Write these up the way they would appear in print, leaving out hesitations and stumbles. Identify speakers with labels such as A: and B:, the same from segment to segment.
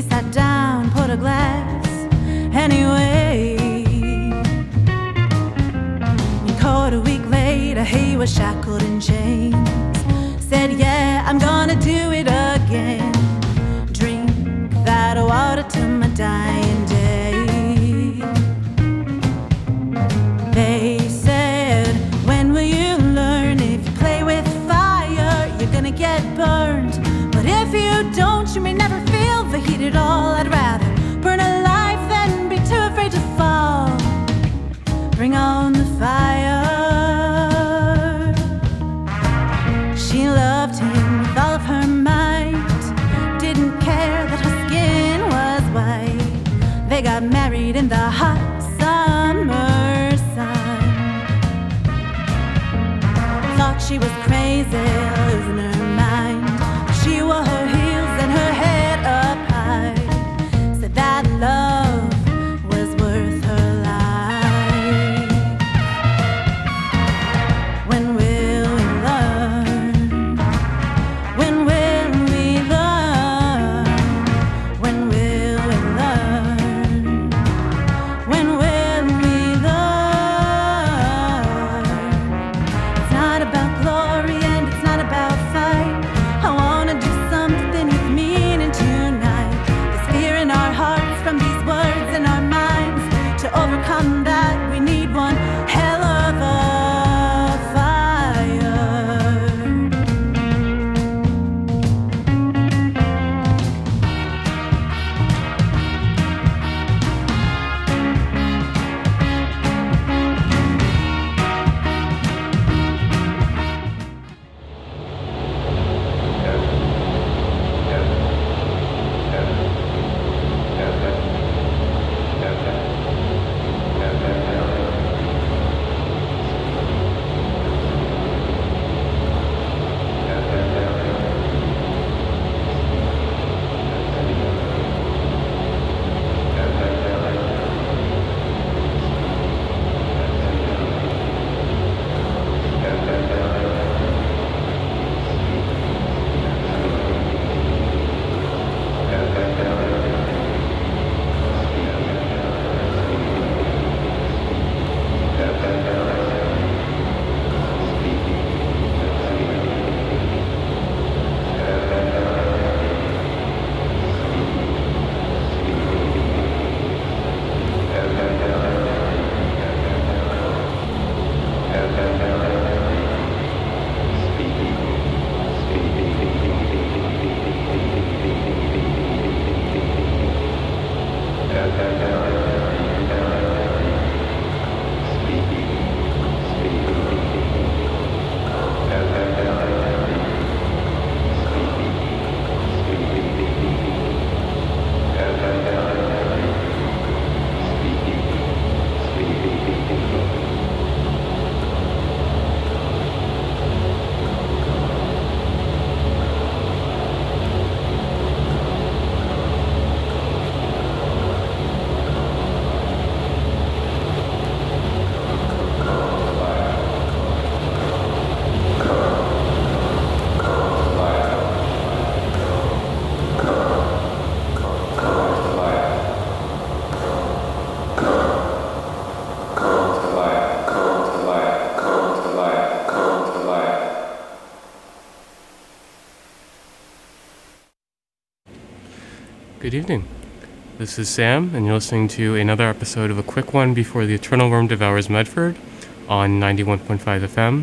A: sat down, put a glass anyway. And caught a week later, he was shackled in chains. Said, yeah, I'm gonna do it again. Drink that water till my dying day. They said, when will you learn? If you play with fire, you're gonna get burned. But if you don't, you may never feel the heat at all. I'd rather burn alive than be too afraid to fall. Bring on the fire. She loved him with all of her might. Didn't care that her skin was white. They got married in the hot summer sun. Thought she was crazy, losing her mind. She wore her heels and her head up high. Said that love was worth her life. When will we learn? When will we learn? When will we learn? When will we learn? It's not about glory and it's not about fight. I wanna do something with meaning tonight. There's fear in our hearts from these words in our minds. To overcome that, we need one hell of a fire.
B: Good evening. This is Sam, and you're listening to another episode of A Quick One Before the Eternal Worm Devours Medford on 91.5 FM,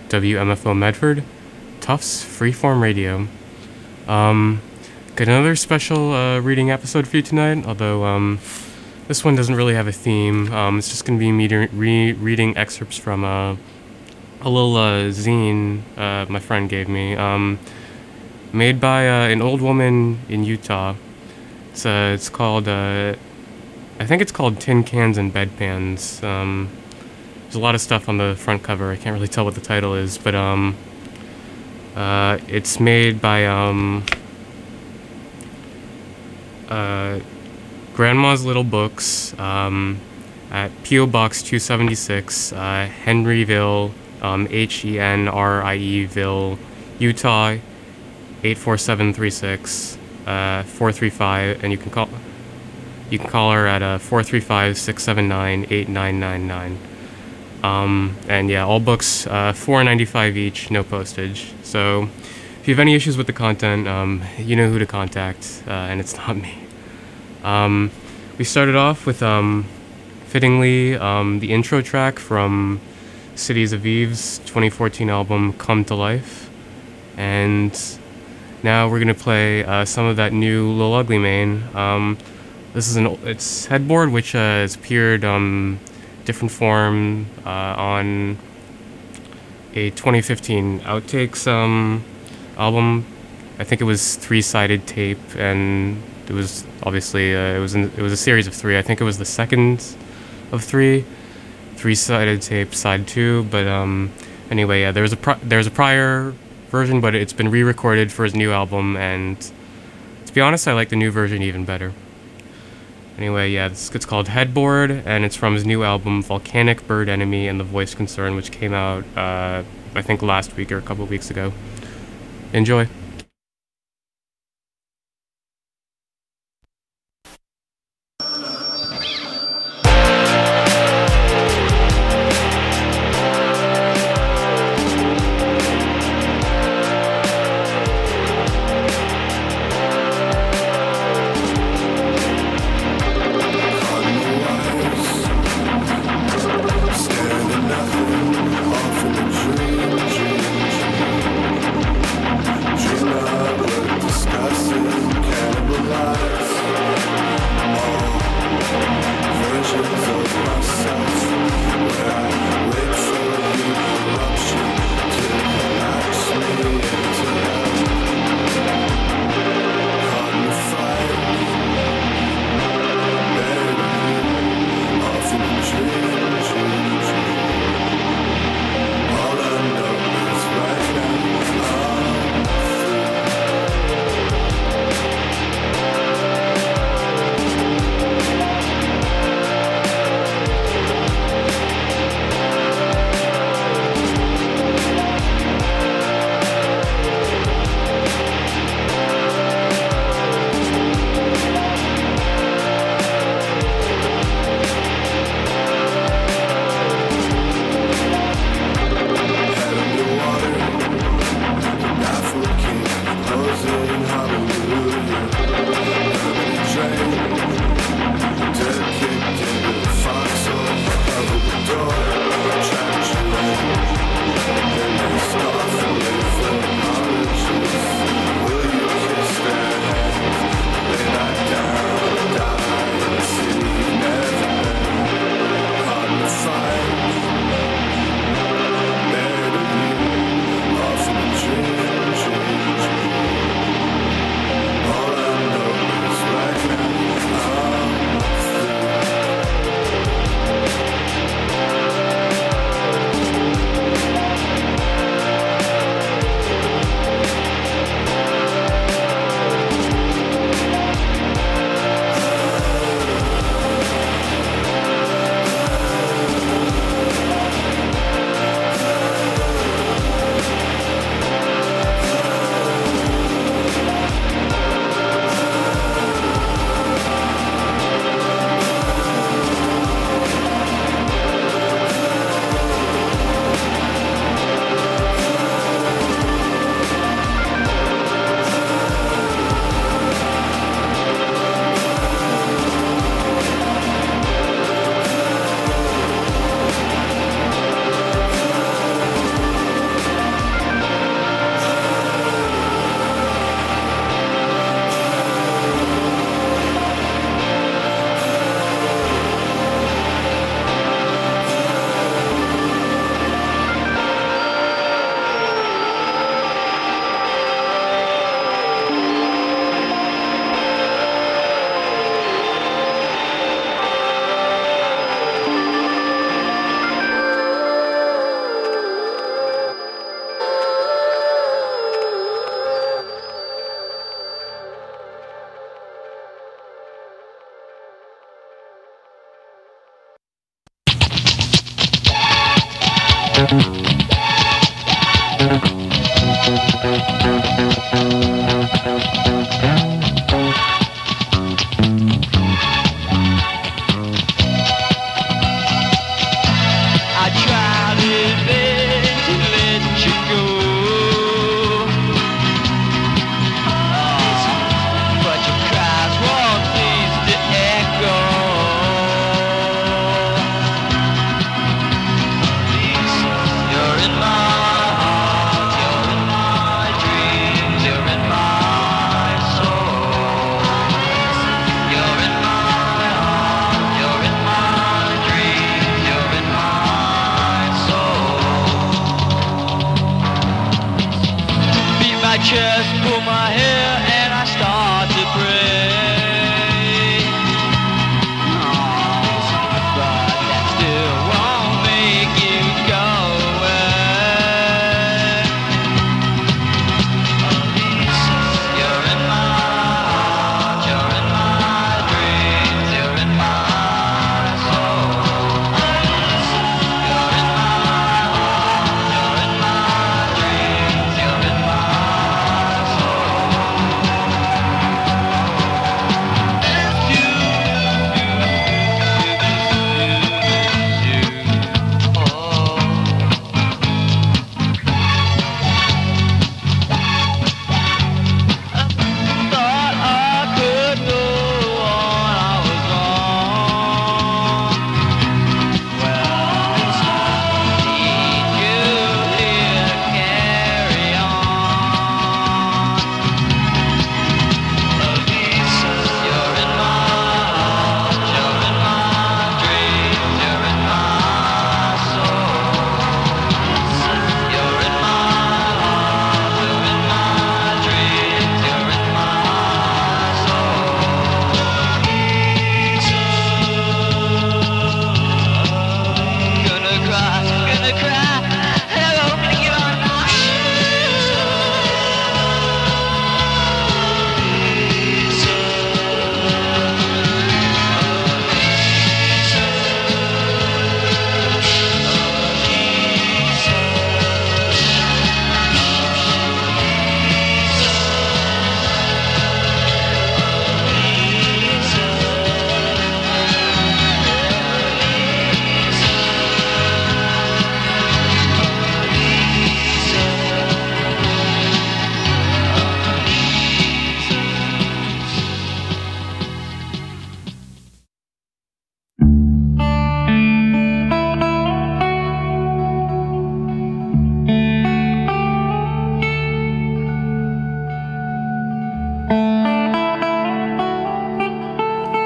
B: WMFO Medford, Tufts Freeform Radio. Got another special reading episode for you tonight, although this one doesn't really have a theme. It's just going to be me reading excerpts from a little zine my friend gave me, made by an old woman in Utah. It's called, I think it's called Tin Cans and Bedpans. There's a lot of stuff on the front cover. I can't really tell what the title is, but it's made by Grandma's Little Books at P.O. Box 276, Henryville, Henrieville, Utah 84736. 435, and you can call her at 435-679-8999. And yeah, all books $4.95 each, no postage. So if you have any issues with the content, you know who to contact, and it's not me. We started off with fittingly the intro track from Cities of Eve's 2014 album Come to Life, and now we're gonna play some of that new Lil Ugly Mane. This is it's Headboard, which has appeared different form on a 2015 Outtakes album. I think it was 3-sided tape, and it was obviously it was a series of 3. I think it was the second of 3-sided tape, side 2. But anyway, yeah, there's a prior version, but it's been re-recorded for his new album, and to be honest, I like the new version even better. Anyway, yeah, it's called Headboard, and it's from his new album Volcanic Bird Enemy and the Voice Concern, which came out I think last week or a couple of weeks ago. Enjoy.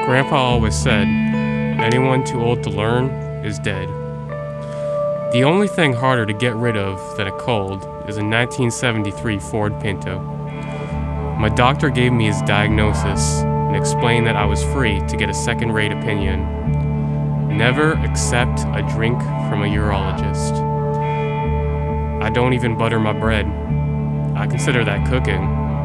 B: Grandpa always said, anyone too old to learn is dead. The only thing harder to get rid of than a cold is a 1973 Ford Pinto. My doctor gave me his diagnosis and explained that I was free to get a second-rate opinion. Never accept a drink from a urologist. I don't even butter my bread. I consider that cooking.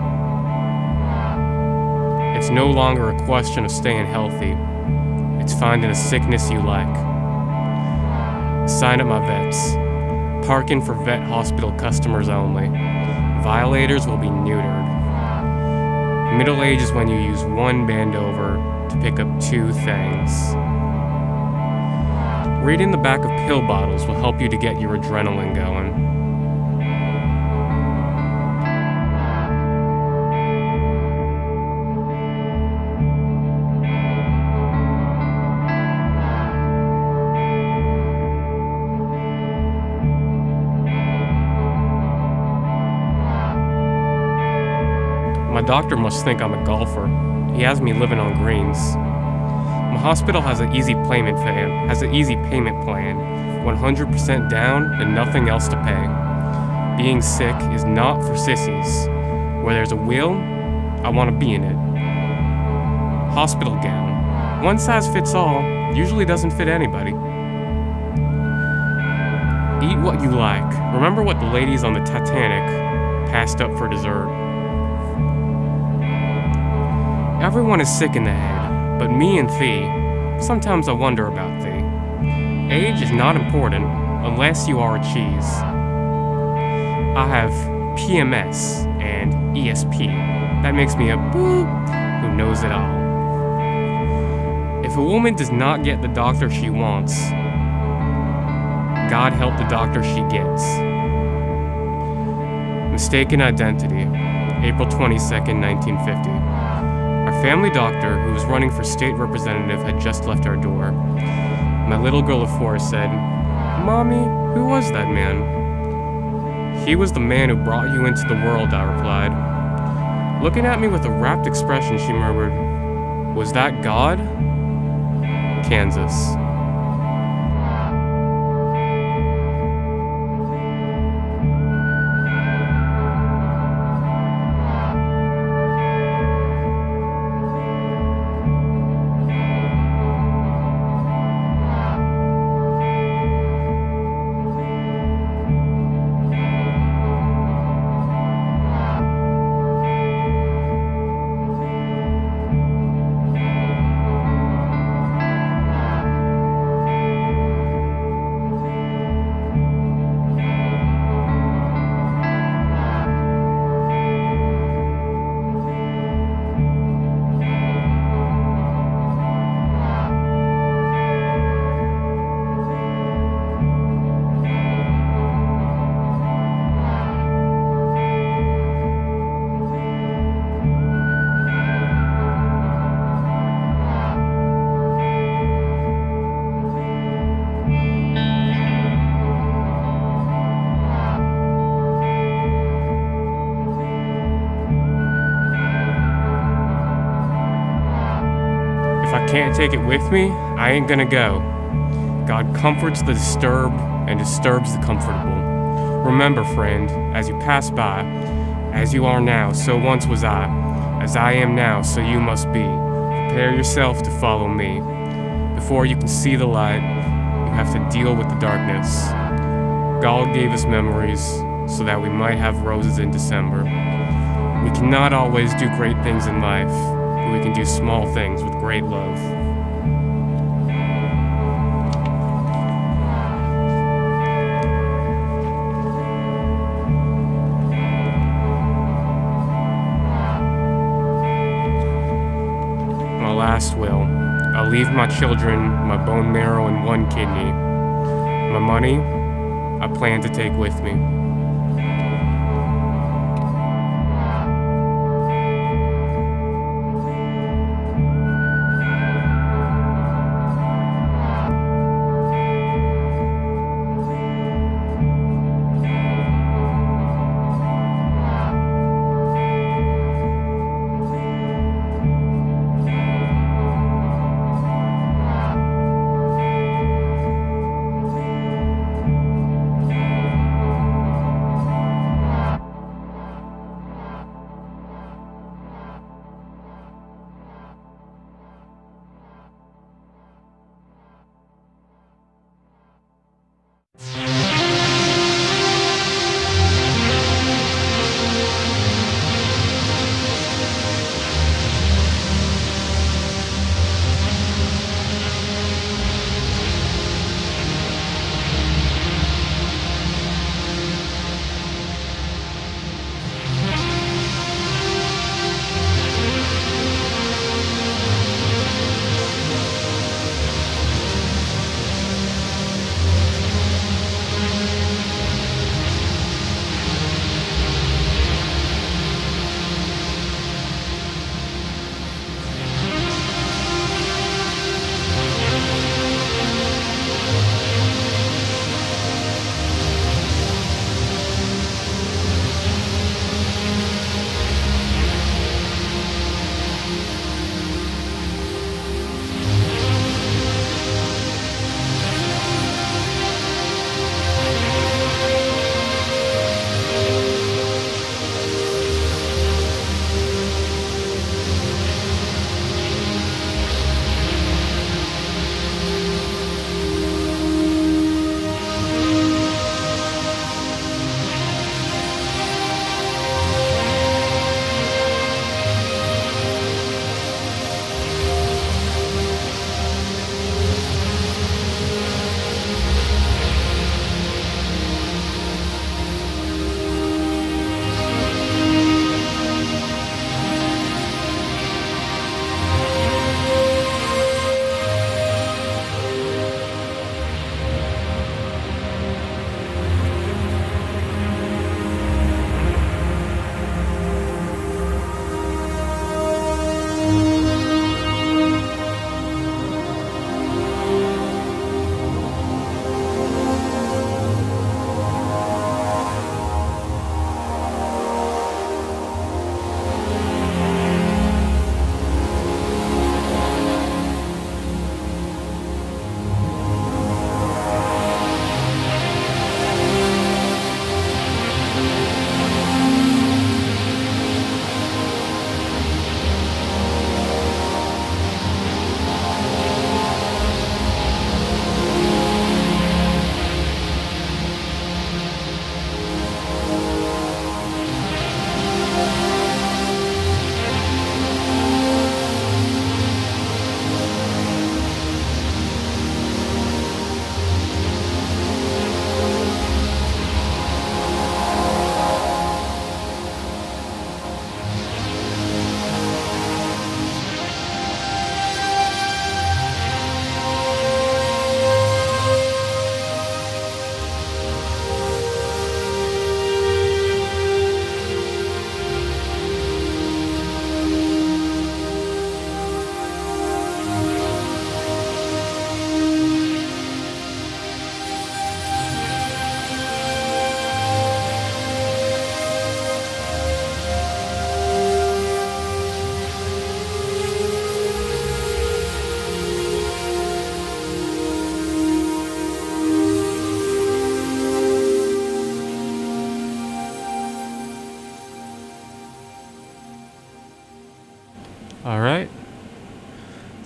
B: It's no longer a question of staying healthy. It's finding a sickness you like. Sign up my vets. Parking for vet hospital customers only. Violators will be neutered. Middle age is when you use one band over to pick up two things. Reading the back of pill bottles will help you to get your adrenaline going. My doctor must think I'm a golfer. He has me living on greens. My hospital has an easy payment plan. 100% down and nothing else to pay. Being sick is not for sissies. Where there's a will, I want to be in it. Hospital gown. One size fits all usually doesn't fit anybody. Eat what you like. Remember what the ladies on the Titanic passed up for dessert. Everyone is sick in the head, but me and thee, sometimes I wonder about thee. Age is not important unless you are a cheese. I have PMS and ESP. That makes me a boo who knows it all. If a woman does not get the doctor she wants, God help the doctor she gets. Mistaken identity, April 22nd, 1950. Our family doctor, who was running for state representative, had just left our door. My little girl of 4 said, "Mommy, who was that man?" "He was the man who brought you into the world," I replied. Looking at me with a rapt expression, she murmured, "Was that God?" Kansas. If I can't take it with me, I ain't gonna go. God comforts the disturbed and disturbs the comfortable. Remember, friend, as you pass by, as you are now, so once was I. As I am now, so you must be. Prepare yourself to follow me. Before you can see the light, you have to deal with the darkness. God gave us memories so that we might have roses in December. We cannot always do great things in life, but we can do small things with great love. My last will. I'll leave my children my bone marrow and one kidney. My money, I plan to take with me.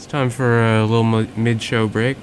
B: It's time for a little mid-show break.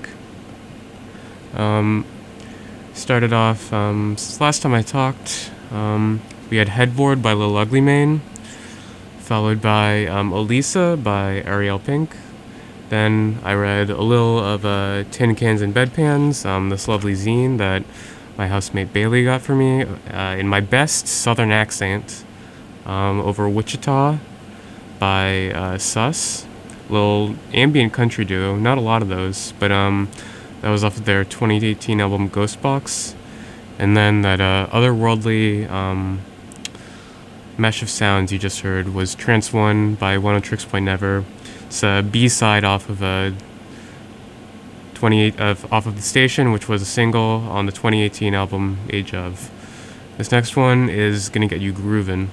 B: Started off, since last time I talked, we had Headboard by Lil Ugly Mane, followed by Elisa by Ariel Pink. Then I read a little of Tin Cans and Bedpans, this lovely zine that my housemate Bailey got for me in my best southern accent, over Wichita by Sus, little ambient country duo. Not a lot of those, but that was off of their 2018 album Ghostbox. And then that otherworldly mesh of sounds you just heard was Trance 1 by One of Tricks Point Never. It's a B-side off of a off of The Station, which was a single on the 2018 album Age of. This next one is Gonna Get You Groovin'.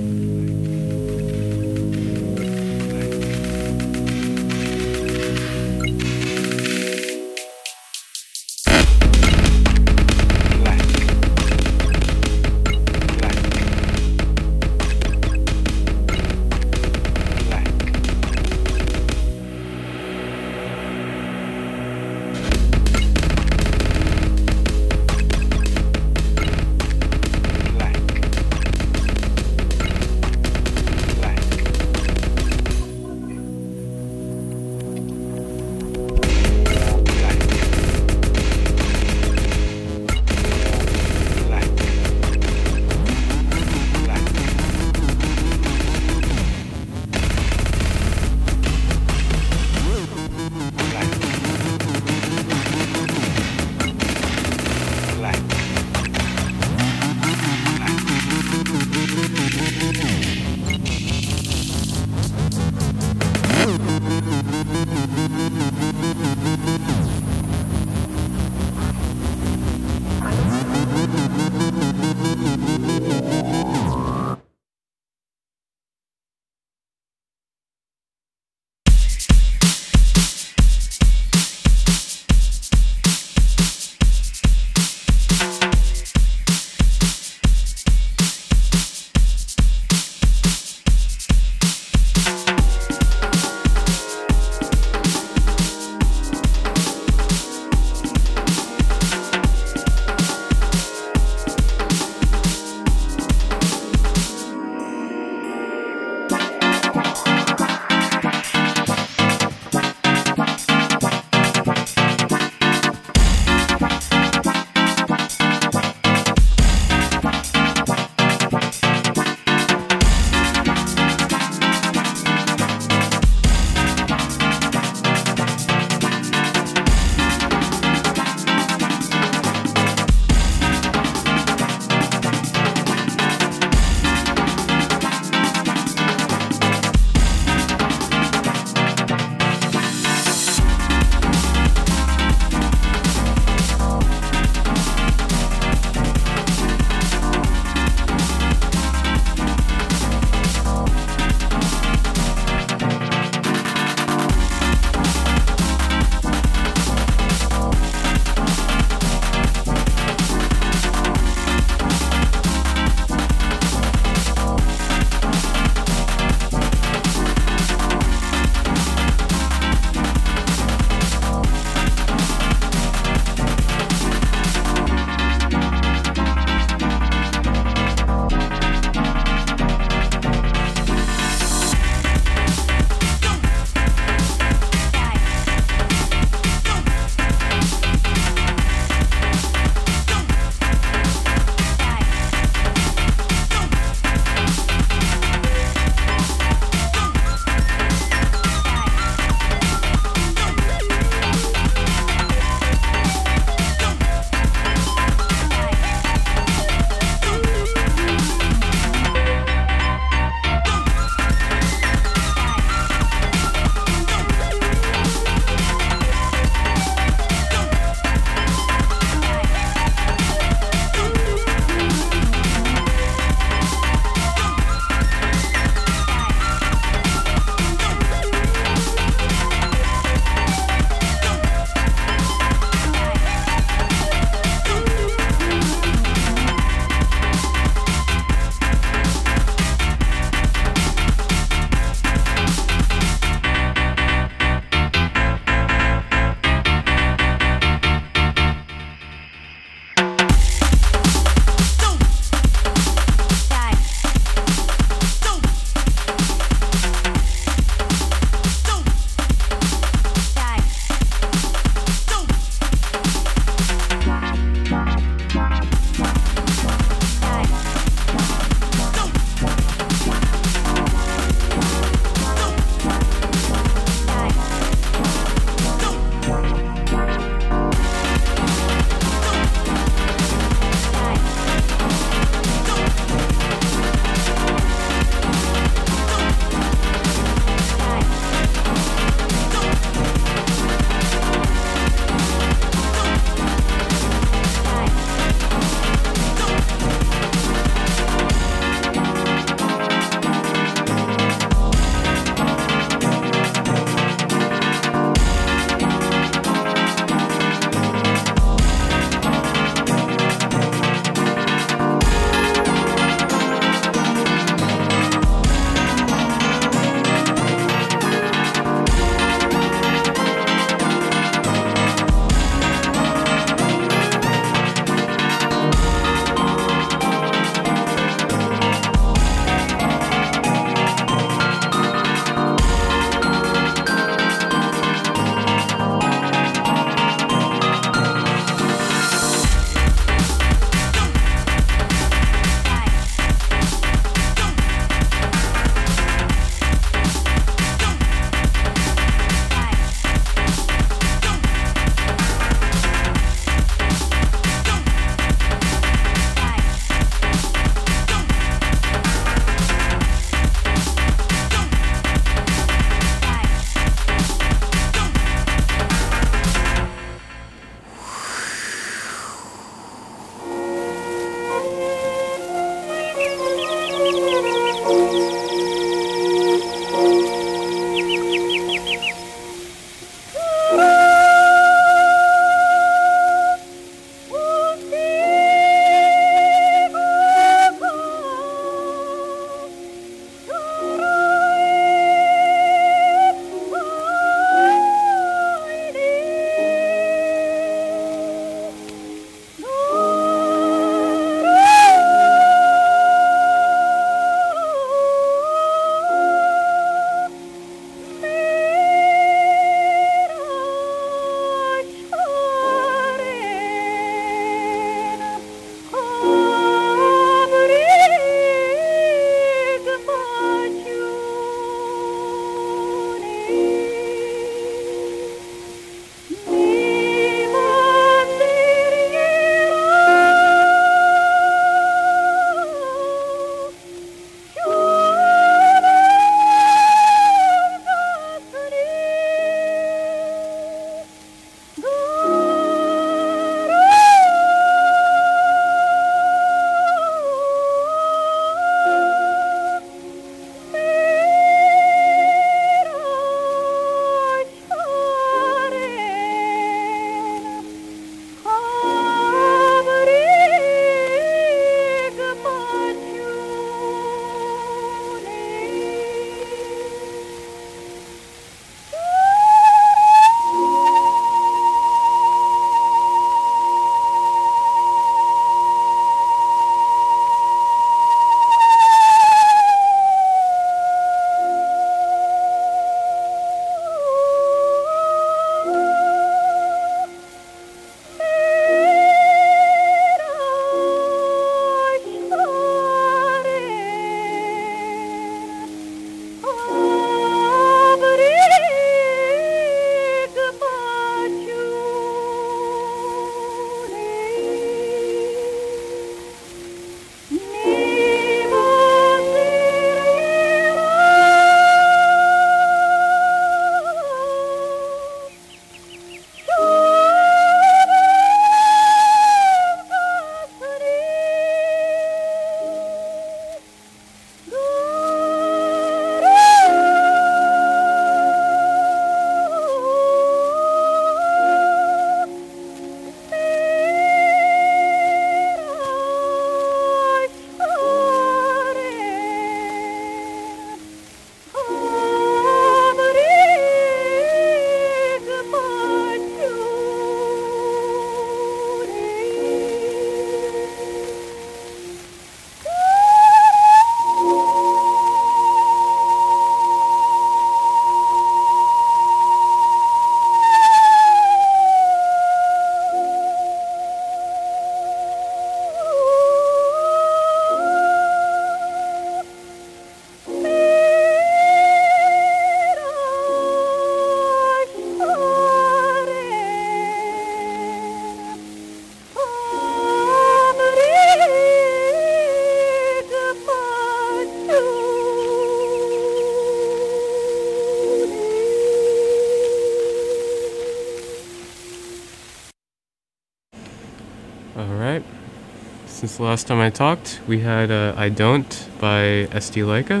B: since the last time I talked, we had I Don't by SD Leica,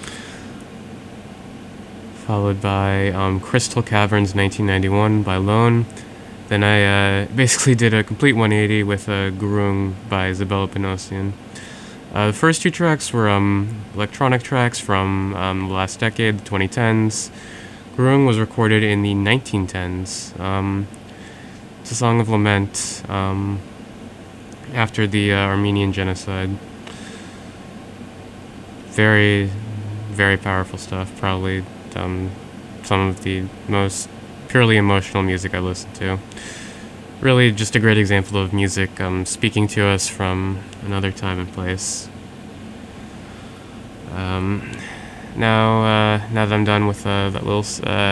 B: followed by Crystal Caverns 1991 by Lone. Then I basically did a complete 180 with Gurung by Isabella Panosian. The first two tracks were electronic tracks from the last decade, the 2010s. Gurung was recorded in the 1910s. It's a song of lament after the Armenian genocide. Very, very powerful stuff. Probably some of the most purely emotional music I listened to. Really just a great example of music speaking to us from another time and place. Now that I'm done with that little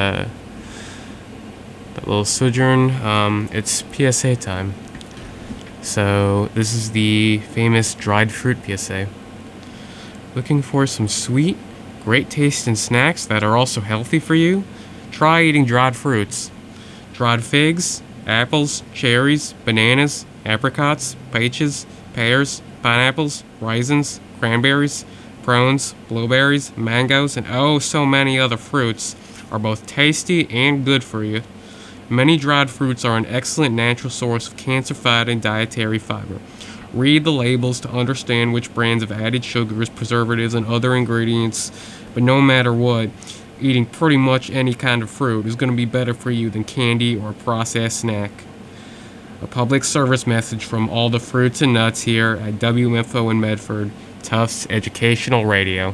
B: sojourn, it's PSA time. So this is the famous dried fruit PSA. Looking for some sweet, great tasting snacks that are also healthy for you? Try eating dried fruits. Dried figs, apples, cherries, bananas, apricots, peaches, pears, pineapples, raisins, cranberries, prunes, blueberries, mangoes, and oh so many other fruits are both tasty and good for you. Many dried fruits are an excellent natural source of cancer-fighting dietary fiber. Read the labels to understand which brands of added sugars, preservatives, and other ingredients, but no matter what, eating pretty much any kind of fruit is going to be better for you than candy or a processed snack. A public service message from all the fruits and nuts here at WMFO in Medford, Tufts Educational Radio.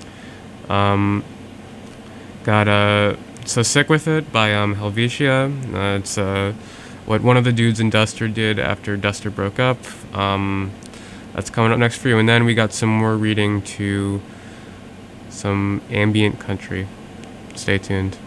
B: Got So Sick With It by Helvetia. It's what one of the dudes in Duster did after Duster broke up. That's coming up next for you. And then we got some more reading to some ambient country. Stay tuned.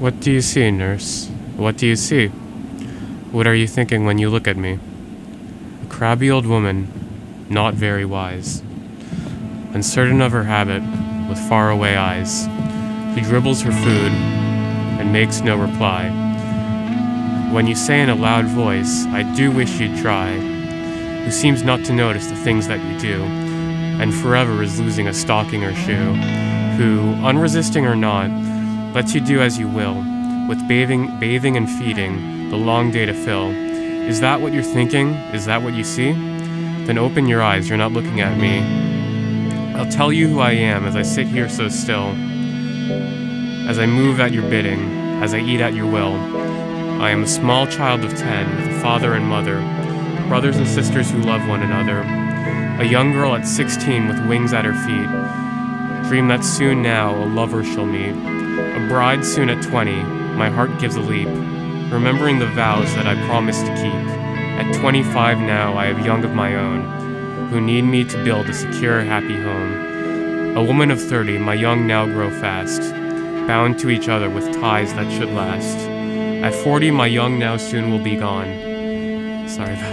B: What do you see, nurse? What do you see? What are you thinking when you look at me? A crabby old woman, not very wise, uncertain of her habit, with faraway eyes, who dribbles her food and makes no reply. When you say in a loud voice, I do wish you'd try, who seems not to notice the things that you do, and forever is losing a stocking or shoe, who, unresisting or not, lets you do as you will, with bathing and feeding, the long day to fill. Is that what you're thinking? Is that what you see? Then open your eyes, you're not looking at me. I'll tell you who I am as I sit here so still, as I move at your bidding, as I eat at your will. I am a small child of 10, with a father and mother, brothers and sisters who love one another. A young girl at 16 with wings at her feet. Dream that soon now a lover she'll meet. A bride soon at 20, my heart gives a leap, remembering the vows that I promised to keep. At 25 now I have young of my own, who need me to build a secure, happy home. A woman of 30, my young now grow fast, bound to each other with ties that should last. At 40, my young now soon will be gone. Sorry about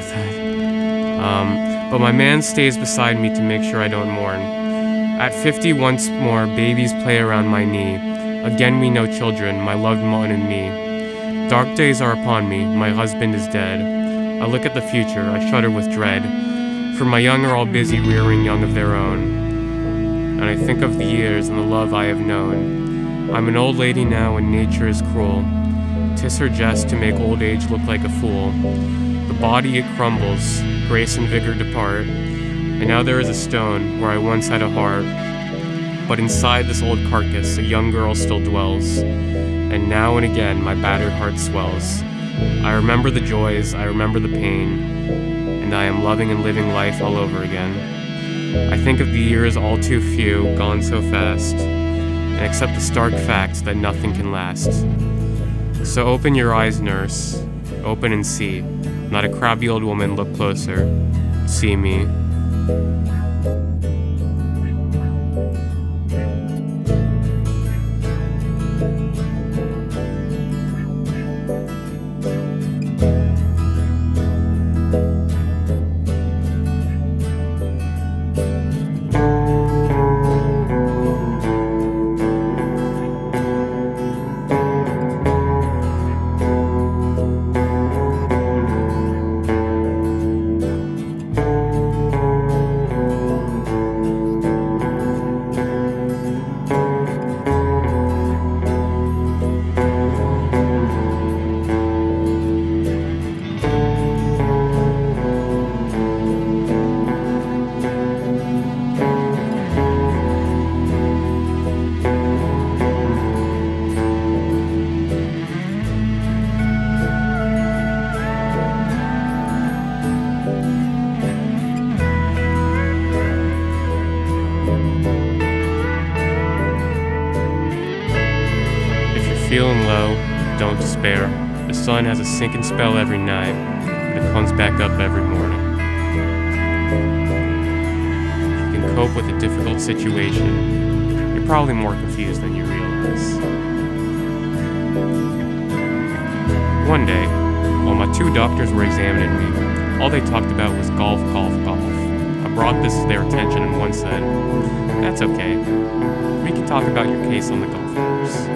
B: that. But my man stays beside me to make sure I don't mourn. At 50, once more, babies play around my knee. Again we know children, my loved one and me. Dark days are upon me, my husband is dead. I look at the future, I shudder with dread, for my young are all busy rearing young of their own. And I think of the years and the love I have known. I'm an old lady now and nature is cruel. 'Tis her jest to make old age look like a fool. The body it crumbles, grace and vigor depart, and now there is a stone where I once had a heart. But inside this old carcass a young girl still dwells, and now and again my battered heart swells. I remember the joys, I remember the pain, and I am loving and living life all over again. I think of the years all too few, gone so fast, and accept the stark fact that nothing can last. So open your eyes, nurse, open and see. Not a crabby old woman, look closer. See me. Feeling low, don't despair. The sun has a sinking spell every night, but it comes back up every morning. If you can cope with a difficult situation, you're probably more confused than you realize. One day, while my two doctors were examining me, all they talked about was golf, golf, golf. I brought this to their attention and one said, "That's okay. We can talk about your case on the golf course."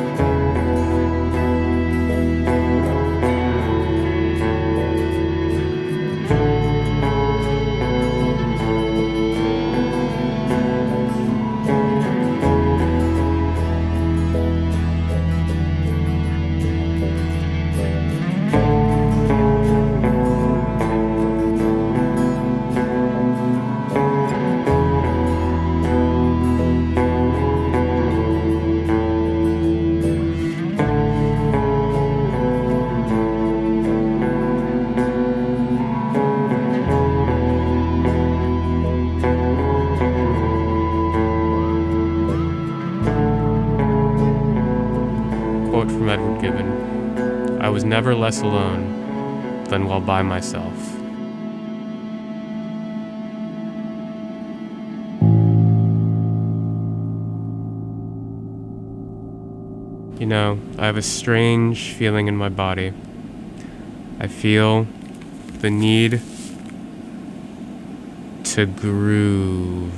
B: Quote from Edward Gibbon, "I was never less alone than while by myself." You know, I have a strange feeling in my body. I feel the need to groove.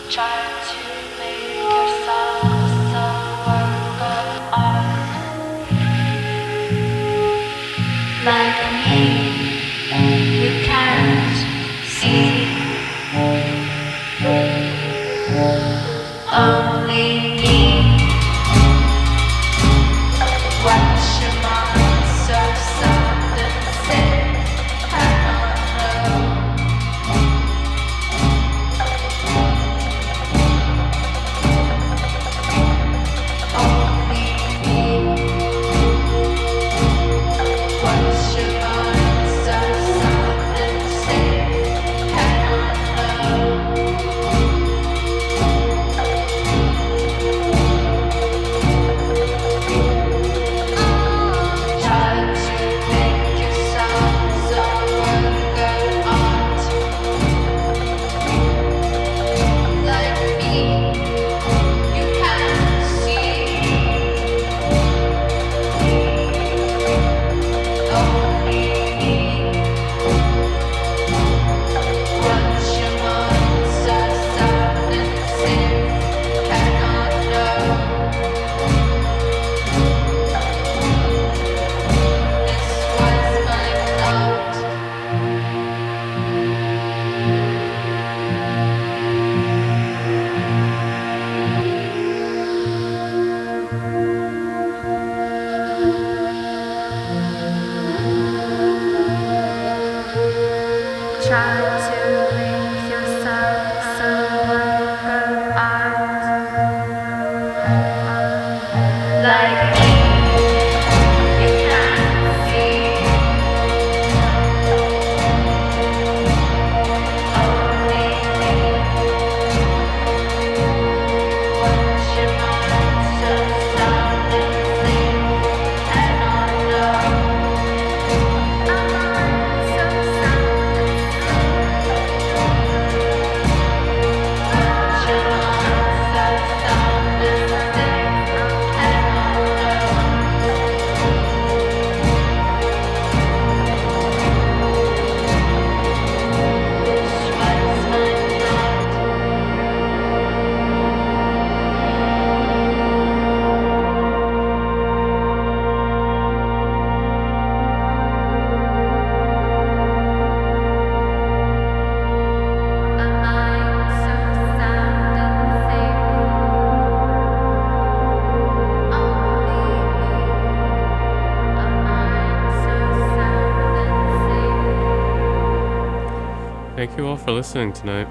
B: Thank you all for listening tonight.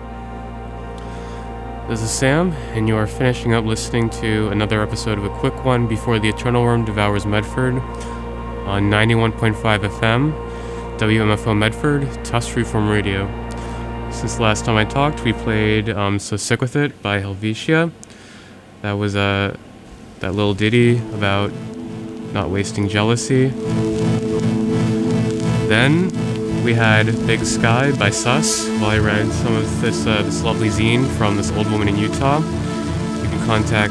B: This is Sam, and you are finishing up listening to another episode of A Quick One Before the Eternal Worm Devours Medford on 91.5 FM, WMFO Medford, Tufts Freeform Radio. Since the last time I talked, we played So Sick With It by Helvetia. That was that little ditty about not wasting jealousy. Then we had Big Sky by Sus, while I read some of this lovely zine from this old woman in Utah. You can contact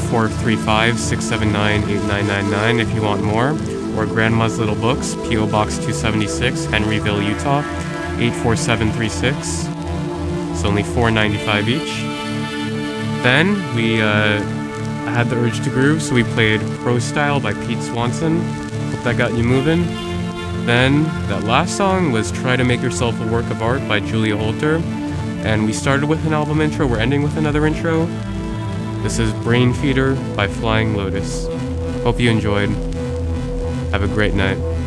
B: 435-679-8999 if you want more, or Grandma's Little Books, P.O. Box 276, Henryville, Utah, 84736. It's only $4.95 each. Then we had the urge to groove, so we played Pro Style by Pete Swanson. Hope that got you moving. Then that last song was Try to Make Yourself a Work of Art by Julia Holter. And we started with an album intro, we're ending with another intro. This is Brain Feeder by Flying Lotus. Hope you enjoyed. Have a great night.